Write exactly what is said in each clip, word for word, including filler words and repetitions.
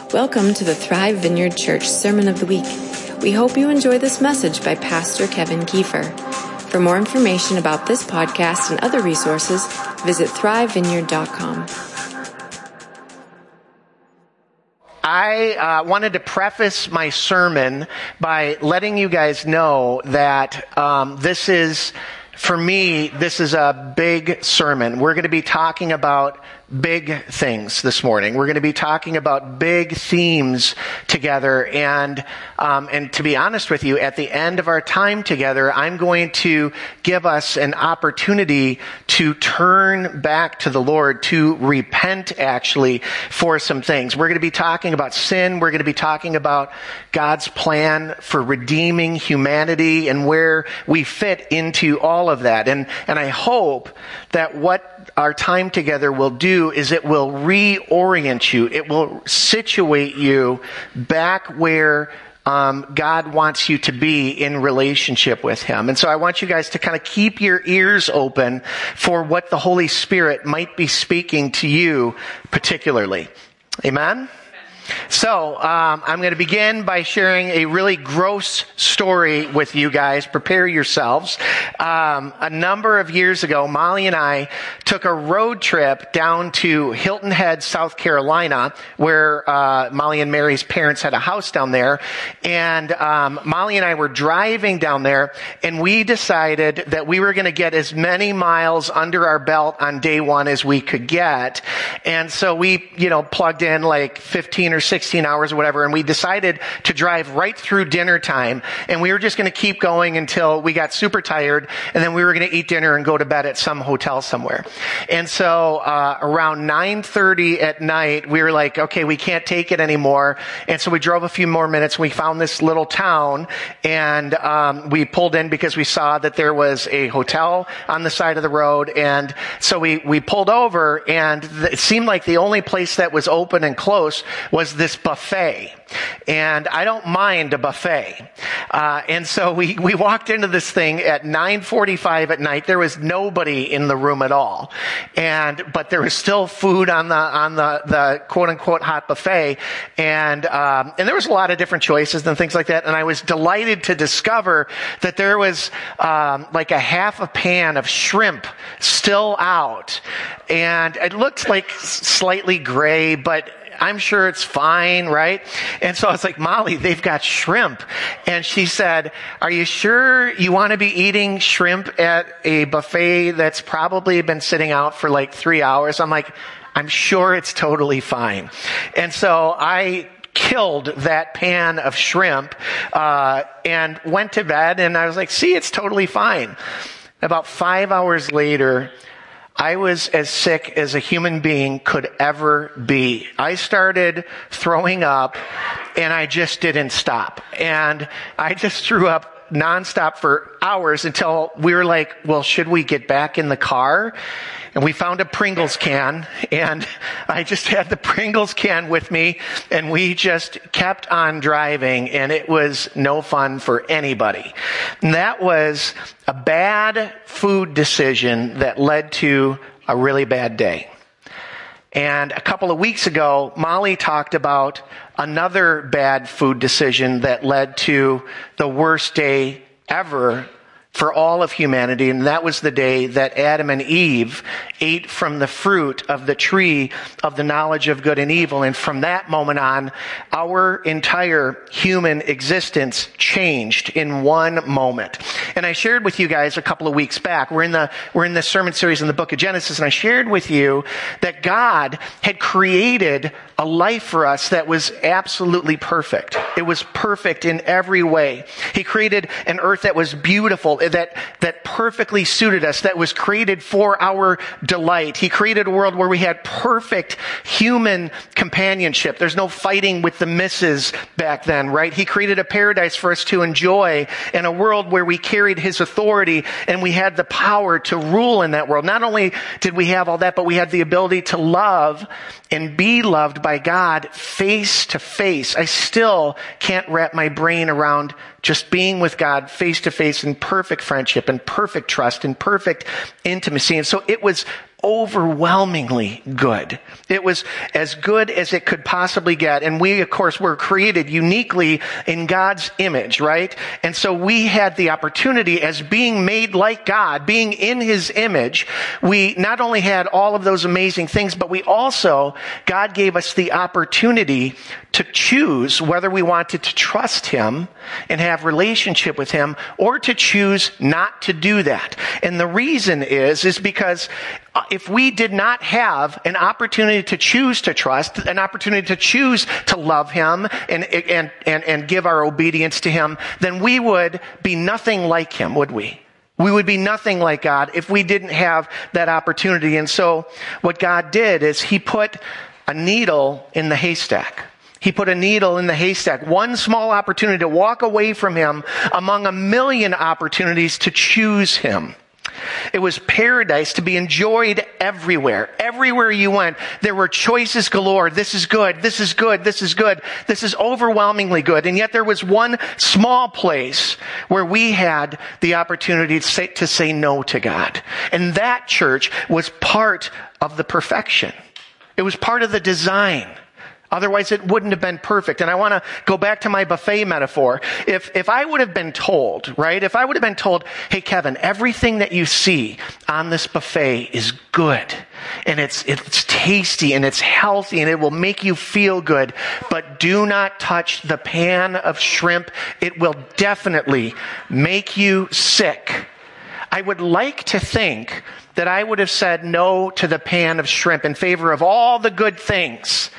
Welcome to the Thrive Vineyard Church Sermon of the Week. We hope you enjoy this message by Pastor Kevin Kiefer. For more information about this podcast and other resources, visit thrive vineyard dot com. I uh, wanted to preface my sermon by letting you guys know that um, this is, for me, this is a big sermon. We're going to be talking about big things this morning. We're going to be talking about big themes together. And, um, and to be honest with you, at the end of our time together, I'm going to give us an opportunity to turn back to the Lord, to repent actually for some things. We're going to be talking about sin. We're going to be talking about God's plan for redeeming humanity and where we fit into all of that. And, and I hope that what our time together will do is it will reorient you. It will situate you back where um, God wants you to be in relationship with Him. And so I want you guys to kind of keep your ears open for what the Holy Spirit might be speaking to you particularly. Amen? So, um, I'm going to begin by sharing a really gross story with you guys. Prepare yourselves. Um, a number of years ago, Molly and I took a road trip down to Hilton Head, South Carolina, where uh, Molly and Mary's parents had a house down there. And um, Molly and I were driving down there, and we decided that we were going to get as many miles under our belt on day one as we could get. And so we, you know, plugged in like fifteen or sixteen hours or whatever, and we decided to drive right through dinner time, and we were just going to keep going until we got super tired, and then we were going to eat dinner and go to bed at some hotel somewhere. And so uh around nine thirty at night, we were like, okay, we can't take it anymore. And so we drove a few more minutes. We found this little town, and um we pulled in because we saw that there was a hotel on the side of the road. And so we we pulled over, and th- it seemed like the only place that was open and close was this buffet. And I don't mind a buffet. Uh, and so we, we walked into this thing at nine forty-five at night. There was nobody in the room at all. And, but there was still food on the, on the, the quote unquote hot buffet. And, um, and there was a lot of different choices and things like that. And I was delighted to discover that there was, um, like a half a pan of shrimp still out. And it looked like slightly gray, but I'm sure it's fine, right? And so I was like, Molly, they've got shrimp. And she said, are you sure you want to be eating shrimp at a buffet that's probably been sitting out for like three hours? I'm like, I'm sure it's totally fine. And so I killed that pan of shrimp, uh, and went to bed, and I was like, see, it's totally fine. About five hours later, I was as sick as a human being could ever be. I started throwing up, and I just didn't stop. And I just threw up nonstop for hours until we were like, well, should we get back in the car? And we found a Pringles can, and I just had the Pringles can with me, and we just kept on driving, and it was no fun for anybody. And that was a bad food decision that led to a really bad day. And a couple of weeks ago, Molly talked about another bad food decision that led to the worst day ever for all of humanity, and that was the day that Adam and Eve ate from the fruit of the tree of the knowledge of good and evil. And from that moment on, our entire human existence changed in one moment. And I shared with you guys a couple of weeks back, we're in the we're in the sermon series in the book of Genesis, and I shared with you that God had created a life for us that was absolutely perfect. It was perfect in every way. He created an earth that was beautiful, that, that perfectly suited us, that was created for our delight. He created a world where we had perfect human companionship. There's no fighting with the missus back then, right? He created a paradise for us to enjoy, and a world where we carried His authority and we had the power to rule in that world. Not only did we have all that, but we had the ability to love and be loved by God face to face. I still can't wrap my brain around just being with God face to face in perfect friendship and perfect trust and perfect intimacy. And so it was overwhelmingly good. It was as good as it could possibly get. And we, of course, were created uniquely in God's image, right? And so we had the opportunity, as being made like God, being in his image, we not only had all of those amazing things, but we also, God gave us the opportunity to choose whether we wanted to trust him and have relationship with him, or to choose not to do that. And the reason is, is because if we did not have an opportunity to choose to trust, an opportunity to choose to love him and, and, and, and give our obedience to him, then we would be nothing like him, would we? We would be nothing like God if we didn't have that opportunity. And so what God did is he put a needle in the haystack. He put a needle in the haystack, one small opportunity to walk away from him among a million opportunities to choose him. It was paradise to be enjoyed everywhere. Everywhere you went, there were choices galore. This is good. This is good. This is good. This is overwhelmingly good. And yet there was one small place where we had the opportunity to say, to say no to God. And that, church, was part of the perfection. It was part of the design. Otherwise, it wouldn't have been perfect. And I want to go back to my buffet metaphor. If if I would have been told, right, if I would have been told, hey, Kevin, everything that you see on this buffet is good, and it's it's tasty, and it's healthy, and it will make you feel good, but do not touch the pan of shrimp. It will definitely make you sick. I would like to think that I would have said no to the pan of shrimp in favor of all the good things.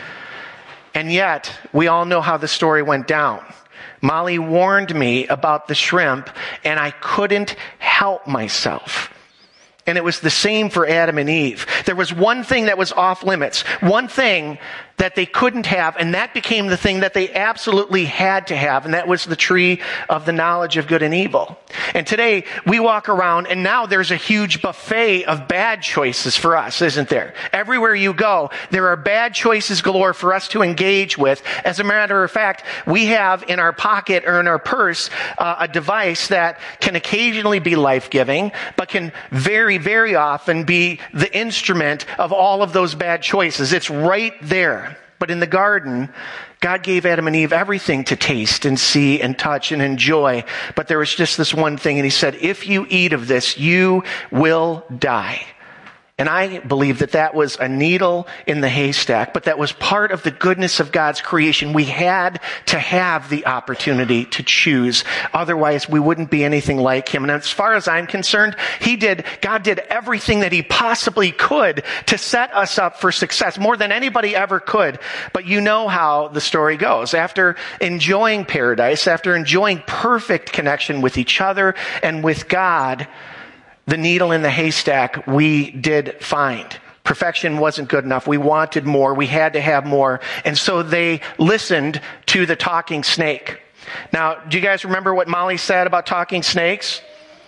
And yet, we all know how the story went down. Molly warned me about the shrimp, and I couldn't help myself. And it was the same for Adam and Eve. There was one thing that was off limits, one thing that they couldn't have, and that became the thing that they absolutely had to have, and that was the tree of the knowledge of good and evil. And today, we walk around, and now there's a huge buffet of bad choices for us, isn't there? Everywhere you go, there are bad choices galore for us to engage with. As a matter of fact, we have in our pocket or in our purse uh, a device that can occasionally be life-giving, but can very, very often be the instrument of all of those bad choices. It's right there. But in the garden, God gave Adam and Eve everything to taste and see and touch and enjoy. But there was just this one thing. And he said, if you eat of this, you will die. And I believe that that was a needle in the haystack, but that was part of the goodness of God's creation. We had to have the opportunity to choose. Otherwise, we wouldn't be anything like him. And as far as I'm concerned, he did, God did everything that he possibly could to set us up for success, more than anybody ever could. But you know how the story goes. After enjoying paradise, after enjoying perfect connection with each other and with God, the needle in the haystack we did find. Perfection wasn't good enough. We wanted more. We had to have more. And so they listened to the talking snake. Now, do you guys remember what Molly said about talking snakes?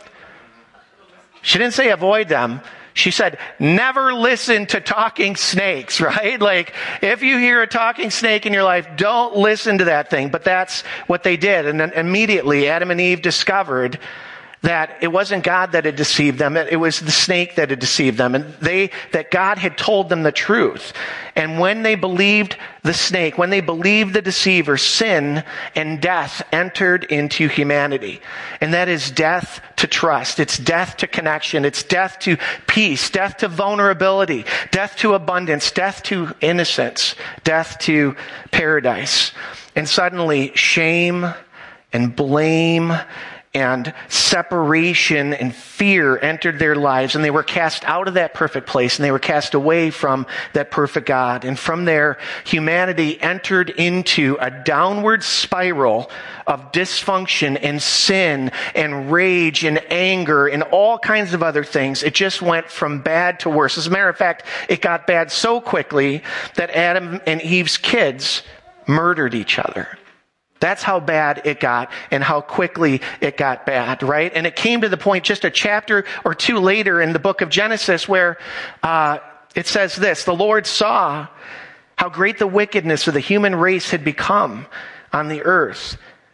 She didn't say avoid them. She said, never listen to talking snakes, right? Like, if you hear a talking snake in your life, don't listen to that thing. But that's what they did. And then immediately, Adam and Eve discovered that it wasn't God that had deceived them. It was the snake that had deceived them. And they, that God had told them the truth. And when they believed the snake, when they believed the deceiver, sin and death entered into humanity. And that is death to trust. It's death to connection. It's death to peace, death to vulnerability, death to abundance, death to innocence, death to paradise. And suddenly shame and blame and separation and fear entered their lives, and they were cast out of that perfect place, and they were cast away from that perfect God. And from there, humanity entered into a downward spiral of dysfunction and sin and rage and anger and all kinds of other things. It just went from bad to worse. As a matter of fact, it got bad so quickly that Adam and Eve's kids murdered each other. That's how bad it got and how quickly it got bad, right? And it came to the point just a chapter or two later in the book of Genesis where uh, it says this, the Lord saw how great the wickedness of the human race had become on the earth,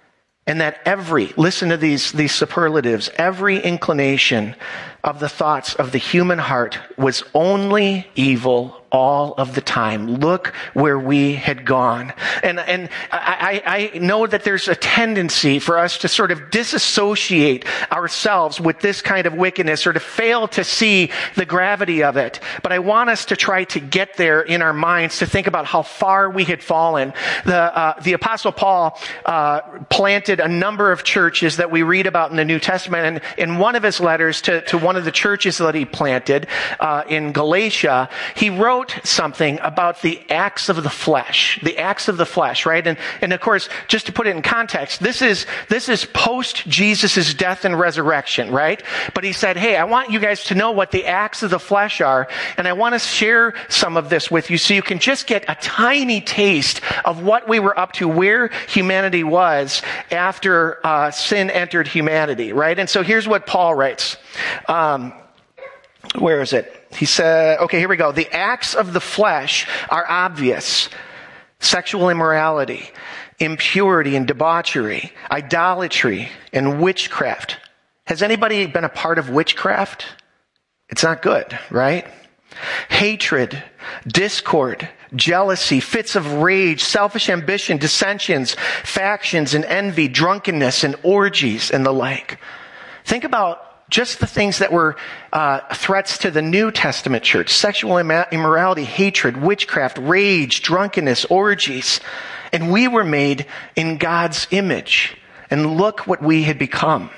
And that every, listen to these, these superlatives, every inclination of the thoughts of the human heart was only evil all of the time. Look where we had gone. And, and I, I know that there's a tendency for us to sort of disassociate ourselves with this kind of wickedness or to fail to see the gravity of it. But I want us to try to get there in our minds to think about how far we had fallen. The, uh, the Apostle Paul, uh, planted a number of churches that we read about in the New Testament. And in one of his letters to, to one of the churches that he planted, uh, in Galatia, he wrote something about the acts of the flesh, the acts of the flesh, right? And, and of course, just to put it in context, this is, this is post Jesus' death and resurrection, right? But he said, hey, I want you guys to know what the acts of the flesh are, and I want to share some of this with you so you can just get a tiny taste of what we were up to, where humanity was after uh, sin entered humanity, right? And so here's what Paul writes. Um, where is it? He said, okay, here we go. The acts of the flesh are obvious. Sexual immorality, impurity and debauchery, idolatry and witchcraft. Has anybody been a part of witchcraft? It's not good, right? Hatred, discord, jealousy, fits of rage, selfish ambition, dissensions, factions and envy, drunkenness and orgies and the like. Think about just the things that were uh, threats to the New Testament church: sexual immorality, hatred, witchcraft, rage, drunkenness, orgies. And we were made in God's image. And look what we had become.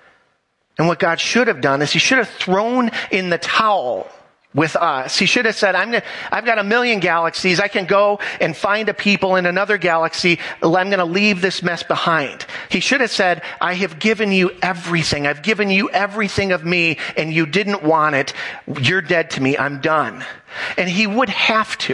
And what God should have done is he should have thrown in the towel with us. He should have said, I'm gonna, I've got a million galaxies. I can go and find a people in another galaxy. I'm going to leave this mess behind. He should have said, I have given you everything. I've given you everything of me, and you didn't want it. You're dead to me. I'm done. And he would have to.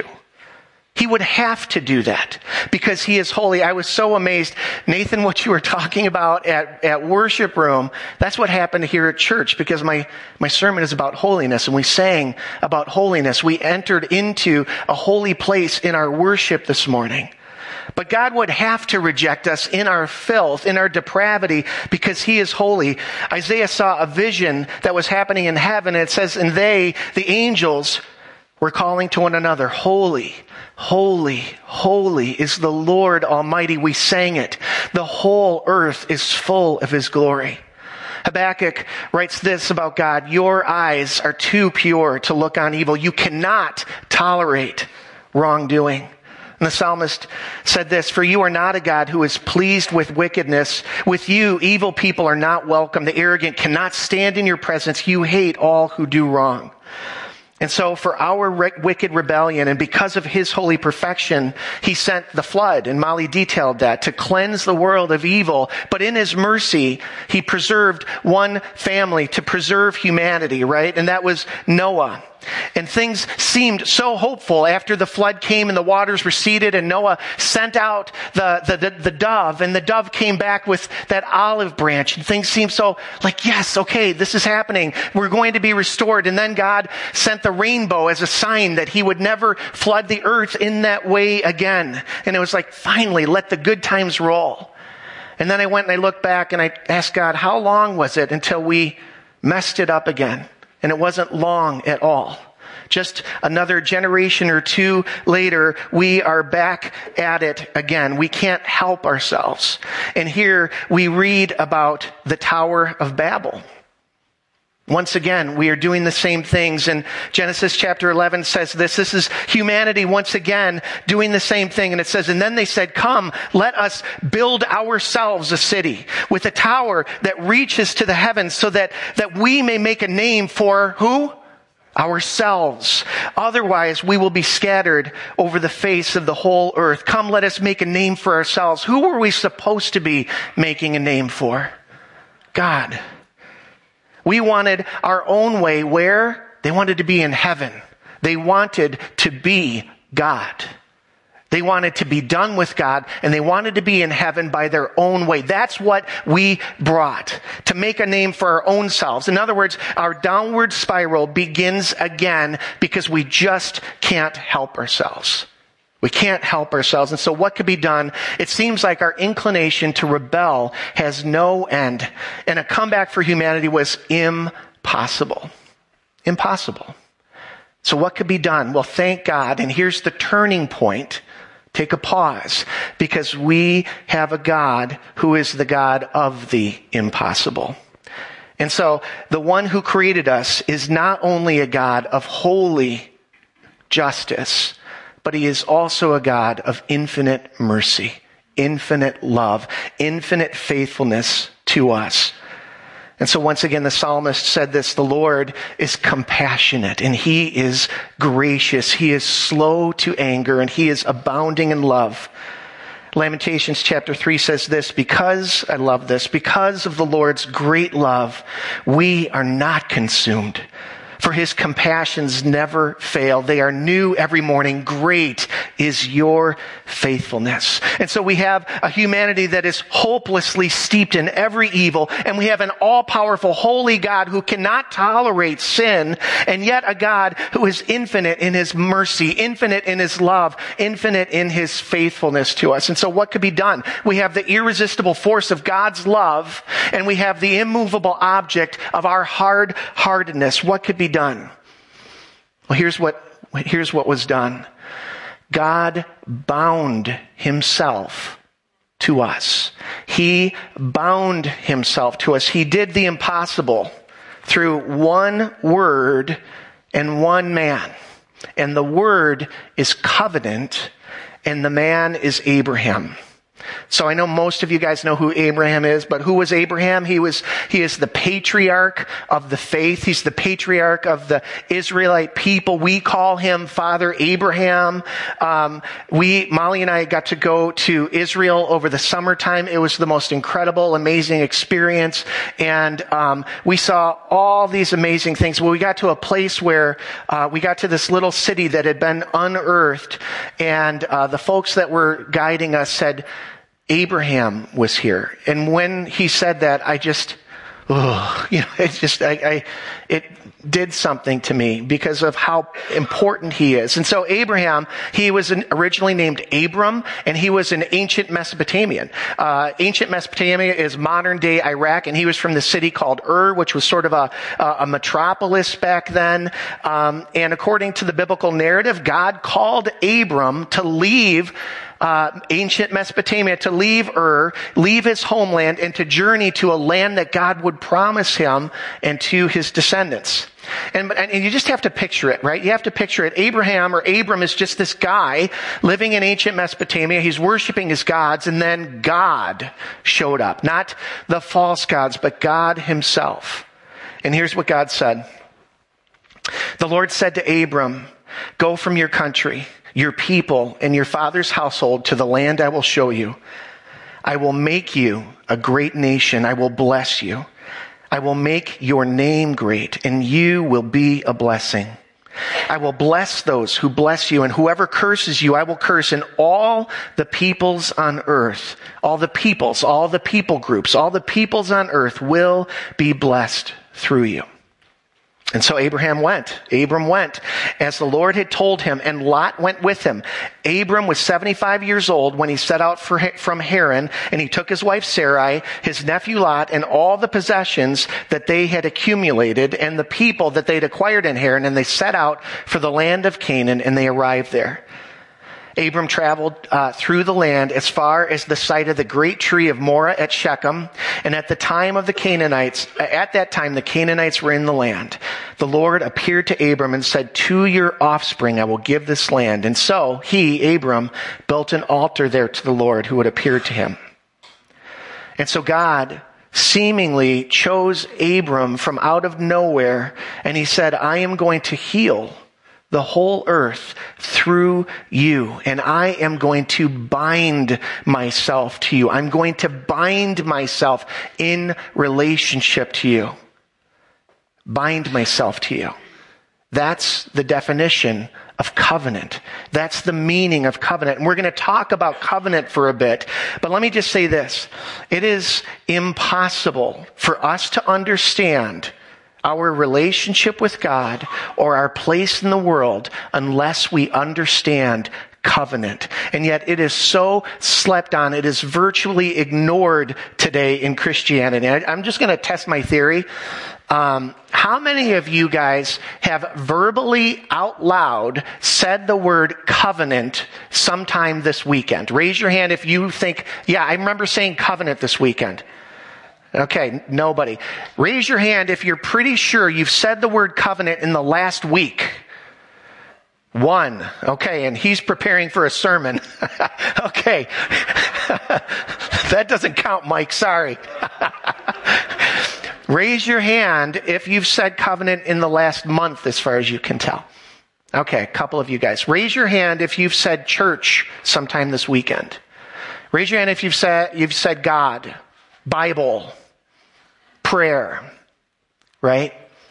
He would have to do that because he is holy. I was so amazed. Nathan, what you were talking about at, at worship room, that's what happened here at church, because my, my sermon is about holiness, and we sang about holiness. We entered into a holy place in our worship this morning. But God would have to reject us in our filth, in our depravity, because he is holy. Isaiah saw a vision that was happening in heaven. And it says, and they, the angels, were calling to one another, holy, holy, holy is the Lord Almighty. We sang it. The whole earth is full of his glory. Habakkuk writes this about God: your eyes are too pure to look on evil. You cannot tolerate wrongdoing. And the psalmist said this: for you are not a God who is pleased with wickedness. With you, evil people are not welcome. The arrogant cannot stand in your presence. You hate all who do wrong. And so for our re- wicked rebellion, and because of his holy perfection, he sent the flood, and Molly detailed that, to cleanse the world of evil. But in his mercy, he preserved one family to preserve humanity, right? And that was Noah. And things seemed so hopeful after the flood came and the waters receded, and Noah sent out the, the, the, the dove, and the dove came back with that olive branch, and things seemed so like, yes, okay, this is happening. We're going to be restored. And then God sent the rainbow as a sign that he would never flood the earth in that way again. And it was like, finally, let the good times roll. And then I went and I looked back and I asked God, how long was it until we messed it up again? And it wasn't long at all. Just another generation or two later, we are back at it again. We can't help ourselves. And here we read about the Tower of Babel. Once again, we are doing the same things. And Genesis chapter eleven says this. This is humanity once again doing the same thing. And it says, and then they said, come, let us build ourselves a city with a tower that reaches to the heavens, so that, that we may make a name for who? Ourselves. Otherwise, we will be scattered over the face of the whole earth. Come, let us make a name for ourselves. Who were we supposed to be making a name for? God. We wanted our own way. Where? They wanted to be in heaven. They wanted to be God. They wanted to be done with God, and they wanted to be in heaven by their own way. That's what we brought, to make a name for our own selves. In other words, our downward spiral begins again because we just can't help ourselves. We can't help ourselves. And so what could be done? It seems like our inclination to rebel has no end. And a comeback for humanity was impossible. Impossible. So what could be done? Well, thank God. And here's the turning point. Take a pause, because we have a God who is the God of the impossible. And so the one who created us is not only a God of holy justice, but he is also a God of infinite mercy, infinite love, infinite faithfulness to us. And so once again, the psalmist said this: the Lord is compassionate and he is gracious. He is slow to anger and he is abounding in love. Lamentations chapter three says this: because, I love this, because of the Lord's great love, we are not consumed. For his compassions never fail. They are new every morning. Great is your faithfulness. And so we have a humanity that is hopelessly steeped in every evil. And we have an all-powerful, holy God who cannot tolerate sin. And yet a God who is infinite in his mercy, infinite in his love, infinite in his faithfulness to us. And so what could be done? We have the irresistible force of God's love, and we have the immovable object of our hard-heartedness. What could be done? Well, here's what, here's what was done. God bound himself to us. He bound himself to us. He did the impossible through one word and one man. And the word is covenant, and the man is Abraham. So I know most of you guys know who Abraham is, but who was Abraham? He was, he is the patriarch of the faith. He's the patriarch of the Israelite people. We call him Father Abraham. Um, we, Molly and I got to go to Israel over the summertime. It was the most incredible, amazing experience. And, um, we saw all these amazing things. Well, we got to a place where, uh, we got to this little city that had been unearthed. And, uh, the folks that were guiding us said, Abraham was here. And when he said that, I just, oh, you know, it just, I, I, it did something to me because of how important he is. And so Abraham, he was an, originally named Abram, and he was an ancient Mesopotamian. Uh, ancient Mesopotamia is modern day Iraq, and he was from the city called Ur, which was sort of a, a metropolis back then. Um, and according to the biblical narrative, God called Abram to leave Uh, ancient Mesopotamia, to leave Ur, leave his homeland, and to journey to a land that God would promise him and to his descendants. And, and you just have to picture it, right? You have to picture it. Abraham or Abram is just this guy living in ancient Mesopotamia. He's worshiping his gods, and then God showed up. Not the false gods, but God himself. And here's what God said. The Lord said to Abram, "Go from your country, your people, and your father's household to the land I will show you. I will make you a great nation. I will bless you. I will make your name great, and you will be a blessing. I will bless those who bless you, and whoever curses you, I will curse. And all the peoples on earth, all the peoples, all the people groups, all the peoples on earth will be blessed through you." And so Abraham went. Abram went as the Lord had told him, and Lot went with him. Abram was seventy-five years old when he set out for, from Haran, and he took his wife Sarai, his nephew Lot, and all the possessions that they had accumulated and the people that they'd acquired in Haran, and they set out for the land of Canaan, and they arrived there. Abram traveled uh, through the land as far as the site of the great tree of Moreh at Shechem. And at the time of the Canaanites, at that time the Canaanites were in the land. The Lord appeared to Abram and said, "To your offspring I will give this land." And so he, Abram, built an altar there to the Lord who had appeared to him. And so God seemingly chose Abram from out of nowhere, and he said, "I am going to heal the whole earth through you, and I am going to bind myself to you. I'm going to bind myself in relationship to you. Bind myself to you." That's the definition of covenant. That's the meaning of covenant. And we're going to talk about covenant for a bit, but let me just say this. It is impossible for us to understand our relationship with God or our place in the world unless we understand covenant. And yet it is so slept on. It is virtually ignored today in Christianity. I, I'm just going to test my theory. Um, how many of you guys have verbally out loud said the word covenant sometime this weekend? Raise your hand if you think, yeah, I remember saying covenant this weekend. Okay, nobody. Raise your hand if you're pretty sure you've said the word covenant in the last week. One. Okay, and he's preparing for a sermon. Okay. That doesn't count, Mike. Sorry. Raise your hand if you've said covenant in the last month, as far as you can tell. Okay, a couple of you guys. Raise your hand if you've said church sometime this weekend. Raise your hand if you've said, you've said God, Bible, prayer, right?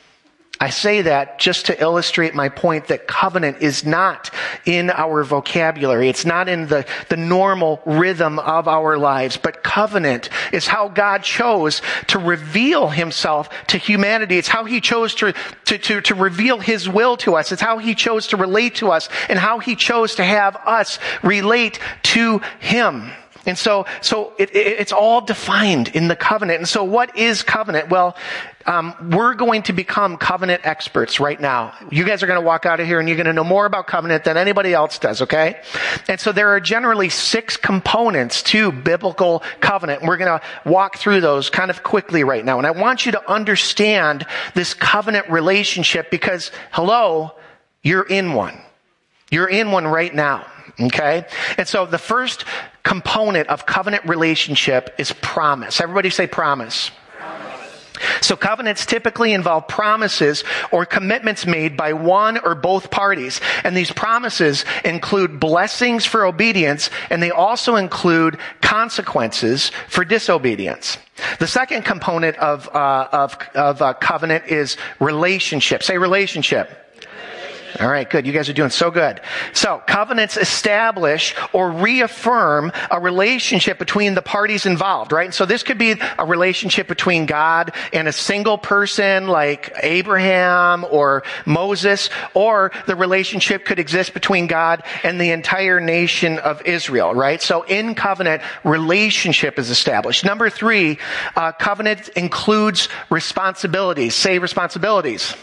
I say that just to illustrate my point that covenant is not in our vocabulary. It's not in the, the normal rhythm of our lives, but covenant is how God chose to reveal himself to humanity. It's how he chose to, to, to, to reveal his will to us. It's how he chose to relate to us and how he chose to have us relate to him. And so, so it, it, it's all defined in the covenant. And so what is covenant? Well, um, we're going to become covenant experts right now. You guys are going to walk out of here and you're going to know more about covenant than anybody else does, okay? And so there are generally six components to biblical covenant. We're going to walk through those kind of quickly right now. And I want you to understand this covenant relationship because, hello, you're in one. You're in one right now. Okay? And so the first component of covenant relationship is promise. Everybody say promise. Promise. So covenants typically involve promises or commitments made by one or both parties. And these promises include blessings for obedience, and they also include consequences for disobedience. The second component of, uh, of, of uh, covenant is relationship. Say relationship. All right, good. You guys are doing so good. So, covenants establish or reaffirm a relationship between the parties involved, right? And so this could be a relationship between God and a single person like Abraham or Moses, or the relationship could exist between God and the entire nation of Israel, right? So in covenant, relationship is established. Number three, uh, covenant includes responsibilities. Say responsibilities.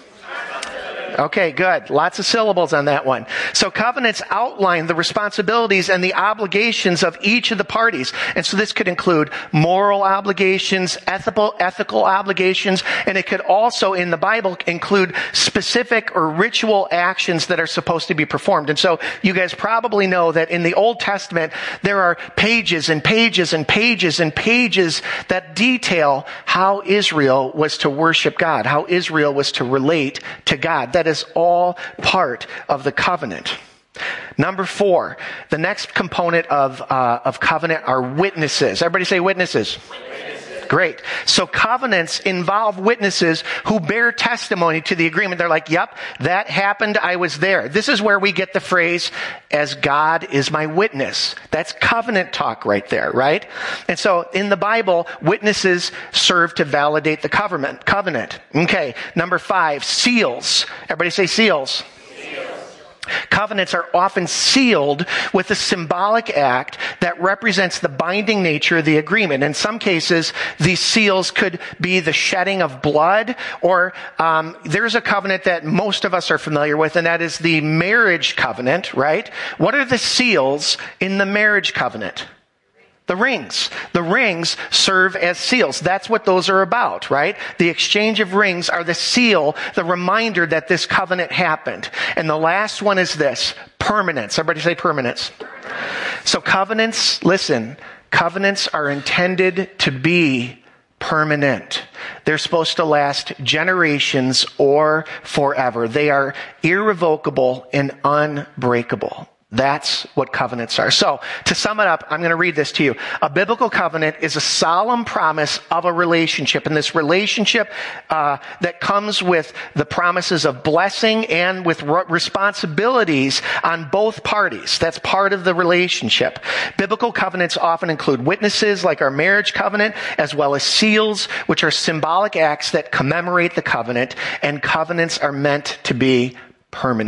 Okay, good. Lots of syllables on that one. So covenants outline the responsibilities and the obligations of each of the parties. And so this could include moral obligations, ethical, ethical obligations, and it could also, in the Bible, include specific or ritual actions that are supposed to be performed. And so you guys probably know that in the Old Testament, there are pages and pages and pages and pages that detail how Israel was to worship God, how Israel was to relate to God. That That is all part of the covenant. Number four, the next component of uh, of covenant are witnesses. Everybody say witnesses. Witnesses. Great. So covenants involve witnesses who bear testimony to the agreement. They're like, yep, that happened. I was there. This is where we get the phrase, as God is my witness. That's covenant talk right there, right? And so in the Bible, witnesses serve to validate the covenant. Covenant. Okay. Number five, seals. Everybody say seals. Covenants are often sealed with a symbolic act that represents the binding nature of the agreement. In some cases, these seals could be the shedding of blood, or um, there's a covenant that most of us are familiar with, and that is the marriage covenant, right? What are the seals in the marriage covenant? The rings. The rings serve as seals. That's what those are about, right? The exchange of rings are the seal, the reminder that this covenant happened. And the last one is this, permanence. Everybody say permanence. So covenants, listen, covenants are intended to be permanent. They're supposed to last generations or forever. They are irrevocable and unbreakable. That's what covenants are. So, to sum it up, I'm going to read this to you. A biblical covenant is a solemn promise of a relationship, and this relationship uh, that comes with the promises of blessing and with re- responsibilities on both parties. That's part of the relationship. Biblical covenants often include witnesses, like our marriage covenant, as well as seals, which are symbolic acts that commemorate the covenant, and covenants are meant to be permanent.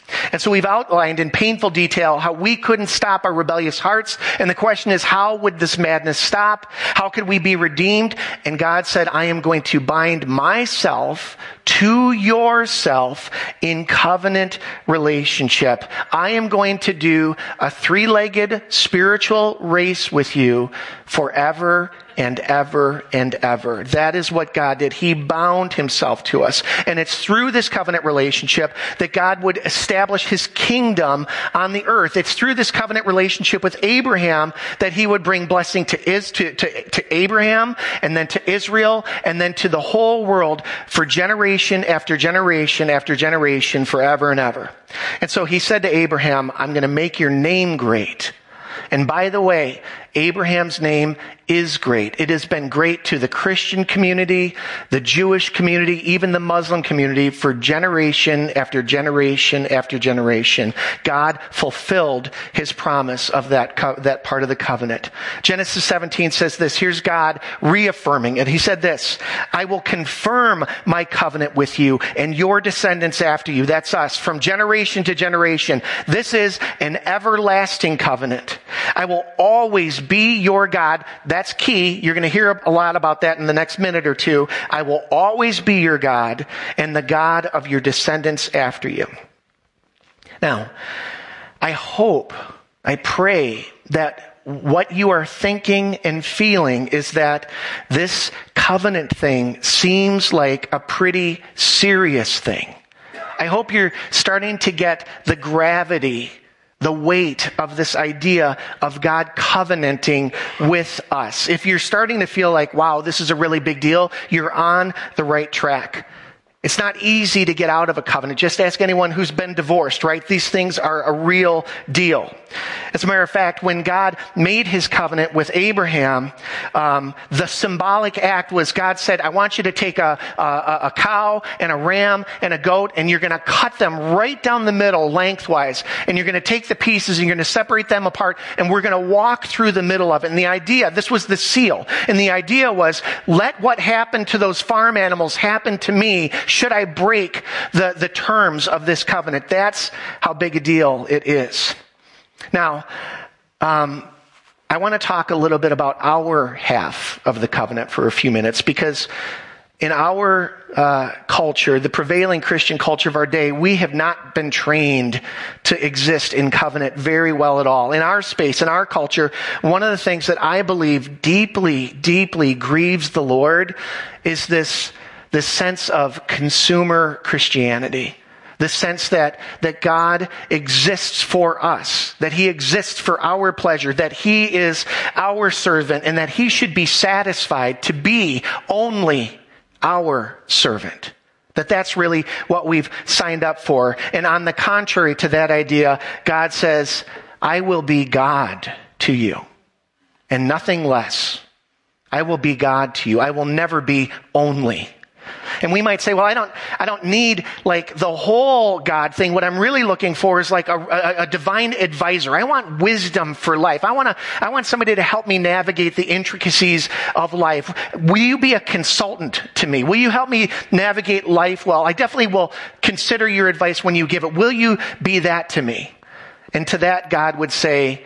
And so we've outlined in painful detail how we couldn't stop our rebellious hearts. And the question is, how would this madness stop? How could we be redeemed? And God said, I am going to bind myself to yourself in covenant relationship. I am going to do a three-legged spiritual race with you forever and ever and ever. That is what God did. He bound himself to us. And it's through this covenant relationship that God would establish his kingdom on the earth. It's through this covenant relationship with Abraham that he would bring blessing to, Is, to, to, to Abraham, and then to Israel, and then to the whole world for generation after generation after generation, forever and ever. And so he said to Abraham, I'm going to make your name great. And by the way, Abraham's name is great. It has been great to the Christian community, the Jewish community, even the Muslim community for generation after generation after generation. God fulfilled his promise of that co- that part of the covenant. Genesis seventeen says this. Here's God reaffirming it. He said this, I will confirm my covenant with you and your descendants after you. That's us from generation to generation. This is an everlasting covenant. I will always be your God. That's key. You're going to hear a lot about that in the next minute or two. I will always be your God and the God of your descendants after you. Now, I hope, I pray that what you are thinking and feeling is that this covenant thing seems like a pretty serious thing. I hope you're starting to get the gravity, the weight of this idea of God covenanting with us. If you're starting to feel like, wow, this is a really big deal, you're on the right track. It's not easy to get out of a covenant. Just ask anyone who's been divorced, right? These things are a real deal. As a matter of fact, when God made his covenant with Abraham, um, the symbolic act was God said, I want you to take a, a, a cow and a ram and a goat, and you're going to cut them right down the middle lengthwise. And you're going to take the pieces and you're going to separate them apart, and we're going to walk through the middle of it. And the idea, this was the seal. And the idea was, let what happened to those farm animals happen to me should I break the, the terms of this covenant. That's how big a deal it is. Now, um, I want to talk a little bit about our half of the covenant for a few minutes, because in our uh, culture, the prevailing Christian culture of our day, we have not been trained to exist in covenant very well at all. In our space, in our culture, one of the things that I believe deeply, deeply grieves the Lord is this this sense of consumer Christianity. The sense that, that God exists for us, that he exists for our pleasure, that he is our servant, and that he should be satisfied to be only our servant. That that's really what we've signed up for. And on the contrary to that idea, God says, I will be God to you and nothing less. I will be God to you. I will never be only. And we might say, well, I don't, I don't need like the whole God thing. What I'm really looking for is like a, a, a divine advisor. I want wisdom for life. I want to, I want somebody to help me navigate the intricacies of life. Will you be a consultant to me? Will you help me navigate life well? I definitely will consider your advice when you give it. Will you be that to me? And to that, God would say,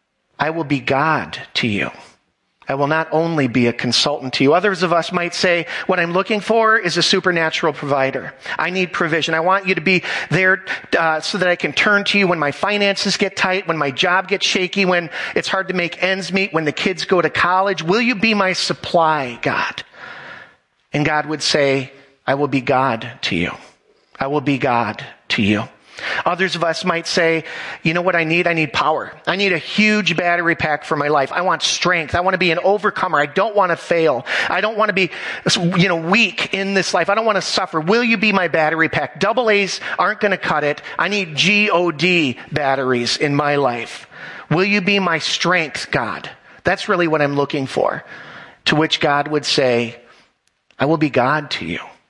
I will be God to you. I will not only be a consultant to you. Others of us might say, what I'm looking for is a supernatural provider. I need provision. I want you to be there uh, so that I can turn to you when my finances get tight, when my job gets shaky, when it's hard to make ends meet, when the kids go to college. Will you be my supply, God? And God would say, I will be God to you. I will be God to you. Others of us might say, you know what I need? I need power. I need a huge battery pack for my life. I want strength. I want to be an overcomer. I don't want to fail. I don't want to be, you know, weak in this life. I don't want to suffer. Will you be my battery pack? Double A's aren't going to cut it. I need G O D batteries in my life. Will you be my strength, God? That's really what I'm looking for. To which God would say, I will be God to you.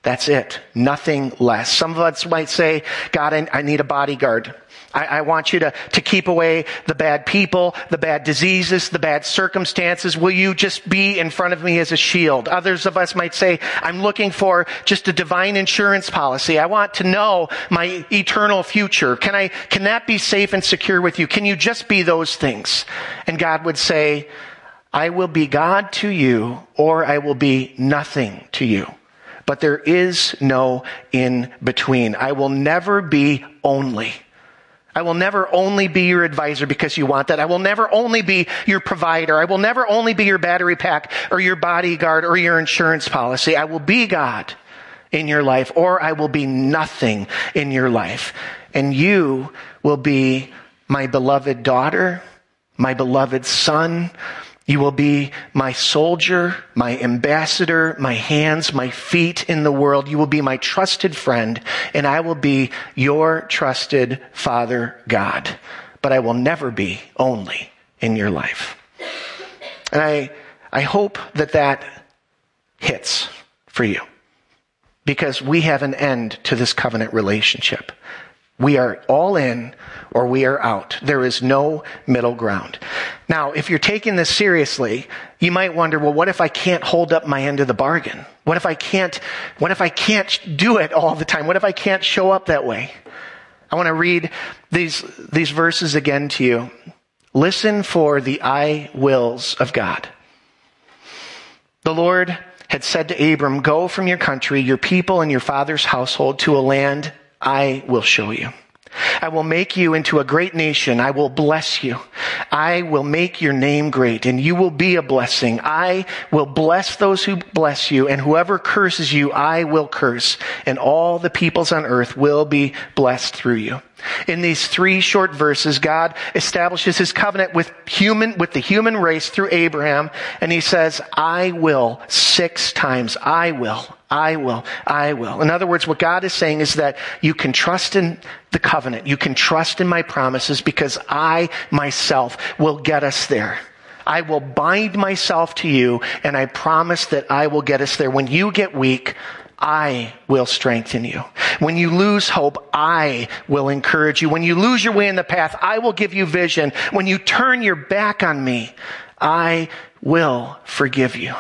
That's it. Nothing less. Some of us might say, God, I, I need a bodyguard. I, I want you to, to keep away the bad people, the bad diseases, the bad circumstances. Will you just be in front of me as a shield? Others of us might say, I'm looking for just a divine insurance policy. I want to know my eternal future. Can I, can that be safe and secure with you? Can you just be those things? And God would say, I will be God to you, or I will be nothing to you. But there is no in between. I will never be only. I will never only be your advisor because you want that. I will never only be your provider. I will never only be your battery pack or your bodyguard or your insurance policy. I will be God in your life, or I will be nothing in your life. And you will be my beloved daughter, my beloved son. You will be my soldier, my ambassador, my hands, my feet in the world. You will be my trusted friend, and I will be your trusted Father God. But I will never be only in your life. And I, I hope that that hits for you, because we have an end to this covenant relationship. We are all in or we are out. There is no middle ground. Now, if you're taking this seriously, you might wonder, well, what if I can't hold up my end of the bargain? What if I can't, what if I can't do it all the time? What if I can't show up that way? I want to read these, these verses again to you. Listen for the I wills of God. The Lord had said to Abram, go from your country, your people, and your father's household to a land I will show you. I will make you into a great nation. I will bless you. I will make your name great, and you will be a blessing. I will bless those who bless you, and whoever curses you, I will curse, and all the peoples on earth will be blessed through you. In these three short verses, God establishes his covenant with human, with the human race through Abraham, and he says, I will, six times. I will. I will, I will. In other words, what God is saying is that you can trust in the covenant. You can trust in my promises, because I myself will get us there. I will bind myself to you, and I promise that I will get us there. When you get weak, I will strengthen you. When you lose hope, I will encourage you. When you lose your way in the path, I will give you vision. When you turn your back on me, I will forgive you.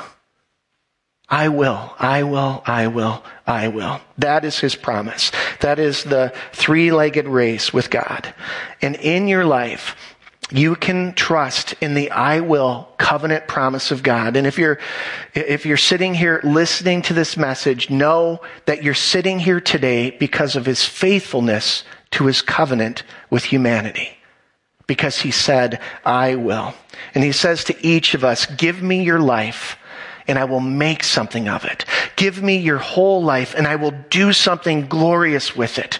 I will, I will, I will, I will. That is his promise. That is the three-legged race with God. And in your life, you can trust in the I will covenant promise of God. And if you're, if you're sitting here listening to this message, know that you're sitting here today because of his faithfulness to his covenant with humanity. Because he said, I will. And he says to each of us, give me your life, and I will make something of it. Give me your whole life, and I will do something glorious with it.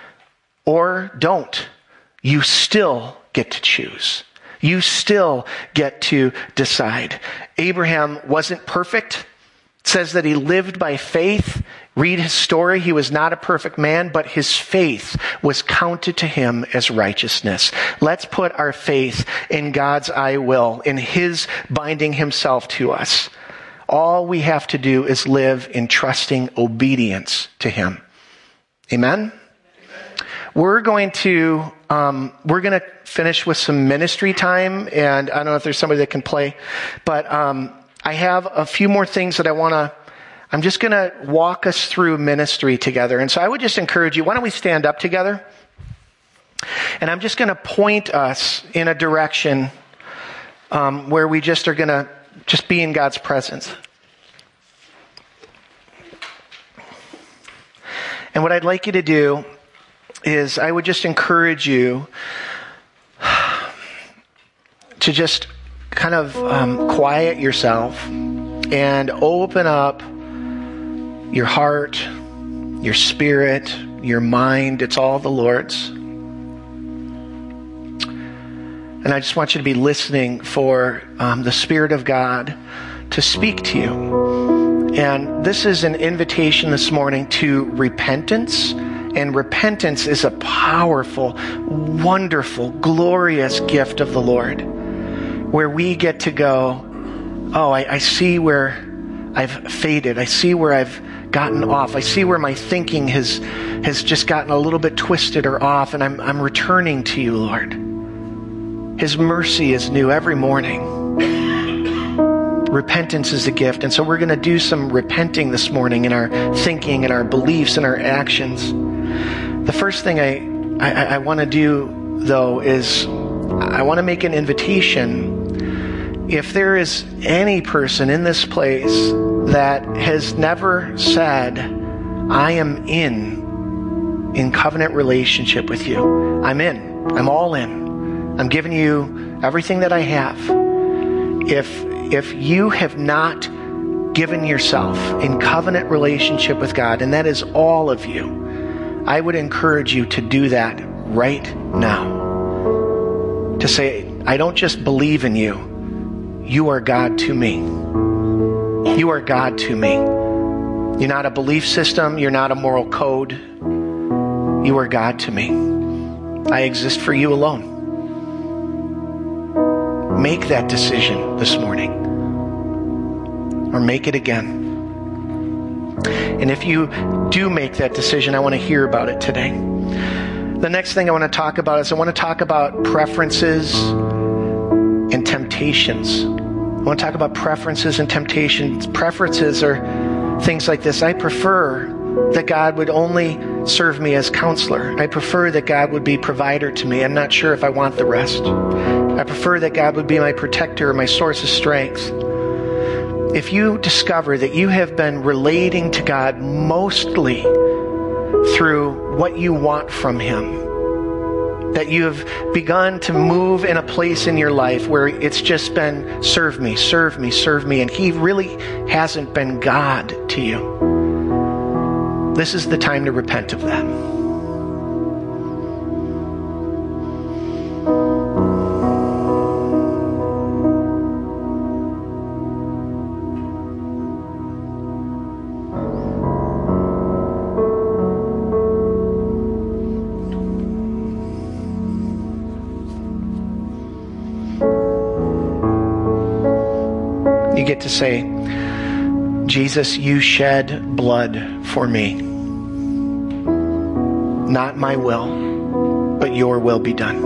Or don't. You still get to choose. You still get to decide. Abraham wasn't perfect. It says that he lived by faith. Read his story. He was not a perfect man, but his faith was counted to him as righteousness. Let's put our faith in God's I will, in his binding himself to us. All we have to do is live in trusting obedience to him. Amen? Amen. We're going to um, we're going to finish with some ministry time, and I don't know if there's somebody that can play, but um, I have a few more things that I want to. I'm just going to walk us through ministry together, and so I would just encourage you. Why don't we stand up together? And I'm just going to point us in a direction um, where we just are going to. Just be in God's presence. And what I'd like you to do is I would just encourage you to just kind of um, quiet yourself and open up your heart, your spirit, your mind. It's all the Lord's. And I just want you to be listening for um, the Spirit of God to speak to you. And this is an invitation this morning to repentance. And repentance is a powerful, wonderful, glorious gift of the Lord, where we get to go, oh, I, I see where I've faded. I see where I've gotten off. I see where my thinking has has just gotten a little bit twisted or off, and I'm I'm returning to you, Lord. His mercy is new every morning. Repentance is a gift, and so we're going to do some repenting this morning in our thinking and our beliefs and our actions. The first thing I I, I want to do, though, is I want to make an invitation. If there is any person in this place that has never said, I am in, in covenant relationship with you. I'm in. I'm all in. I'm giving you everything that I have. If, if you have not given yourself in covenant relationship with God, and that is all of you, I would encourage you to do that right now. To say, I don't just believe in you. You are God to me. You are God to me. You're not a belief system. You're not a moral code. You are God to me. I exist for you alone. Make that decision this morning. Or make it again. And if you do make that decision, I want to hear about it today. The next thing I want to talk about is I want to talk about preferences and temptations. I want to talk about preferences and temptations. Preferences are things like this. I prefer that God would only serve me as counselor. I prefer that God would be provider to me. I'm not sure if I want the rest. I prefer that God would be my protector, my source of strength. If you discover that you have been relating to God mostly through what you want from Him, that you have begun to move in a place in your life where it's just been serve me, serve me, serve me, and He really hasn't been God to you, this is the time to repent of that. Get to say, Jesus, you shed blood for me. Not my will, but your will be done.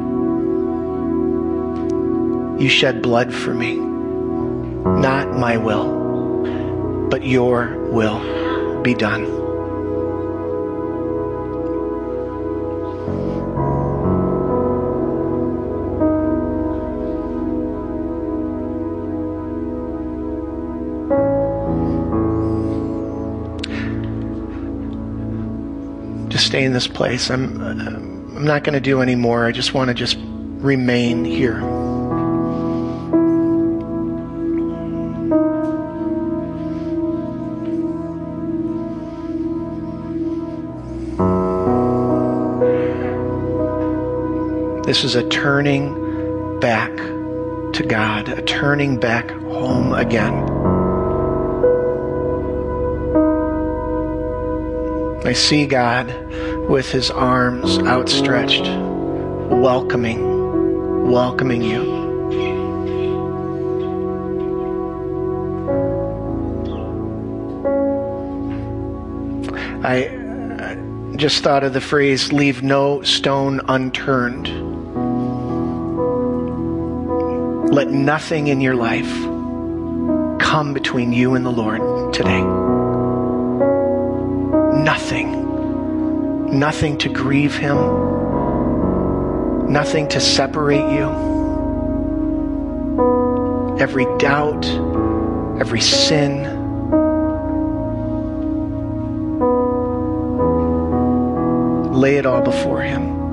You shed blood for me. Not my will, but your will be done. Stay in this place. I'm I'm not going to do any more. I just want to just remain here. This is a turning back to God, a turning back home again. I see God with His arms outstretched, welcoming, welcoming you. I just thought of the phrase, leave no stone unturned. Let nothing in your life come between you and the Lord today. Nothing. Nothing to grieve Him. Nothing to separate you. Every doubt, every sin, lay it all before Him.